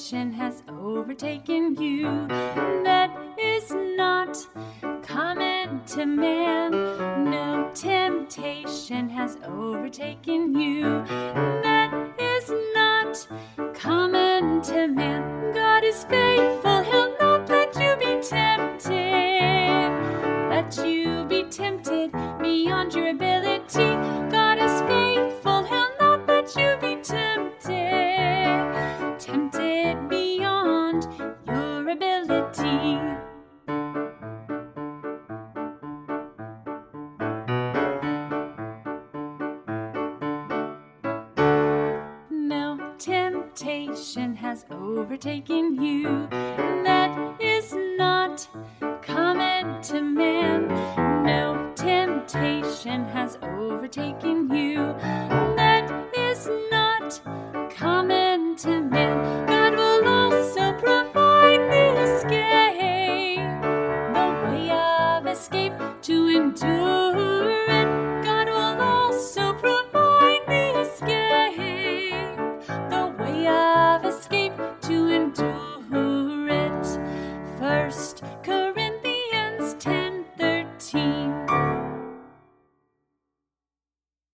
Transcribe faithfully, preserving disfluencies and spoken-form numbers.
temptation has overtaken you that is not common to man. No temptation has overtaken you that is not common to man. God is faithful, he'll not let you be tempted. Let you be tempted beyond your ability. God is faithful, he'll not let you be tempted. Tempted beyond your ability. No temptation has overtaken you that is not common to man. No temptation has overtaken you that is not